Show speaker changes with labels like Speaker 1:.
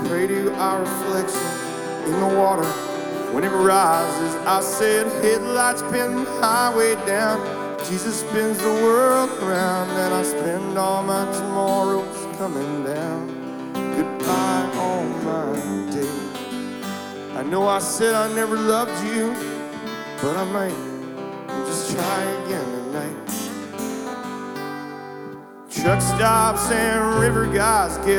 Speaker 1: pray to our reflection in the water when it rises. I said, headlights pin the highway down, Jesus spins the world around, and I spend all my tomorrows coming down. Goodbye, all my days. I know I said I never loved you, but I might just try again tonight. Truck stops and river guys get